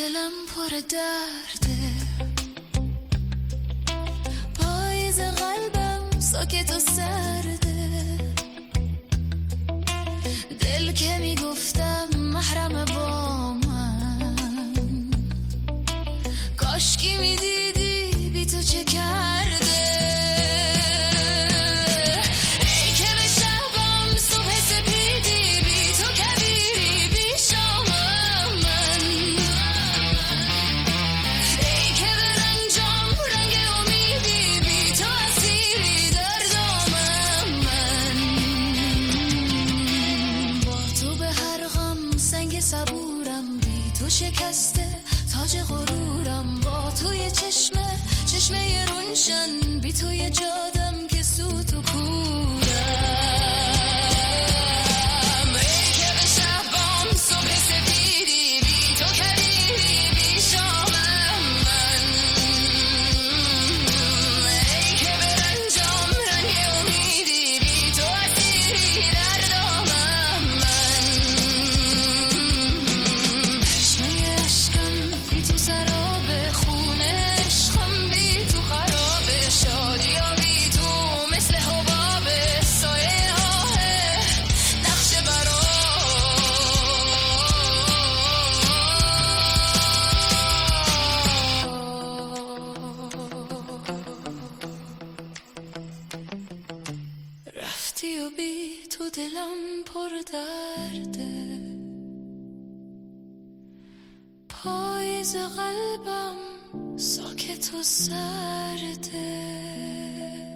دلم پر درده، پاییز قلبم ساکت و سرده، دل که میگفتم محرم با من، کاشکی میدیدی بی تو چه کرده. صبورم بی تو شکسته تاج غرورم، با توی چشمه روشن، بی توی جادم که سوت و کورم. ای که به شبام صبح سپیدی، بی تو کبیری بی شامم من، ای که به رنجام رنگ امیدی، بی تو اسیری در دامم من. سراب خونه عشقم بی تو خراب، شادیا بی تو مثل حباب سایه ها نقش برا. رفتی و بی تو دلم پر درده، پاییز قلبم ساکت و سرده.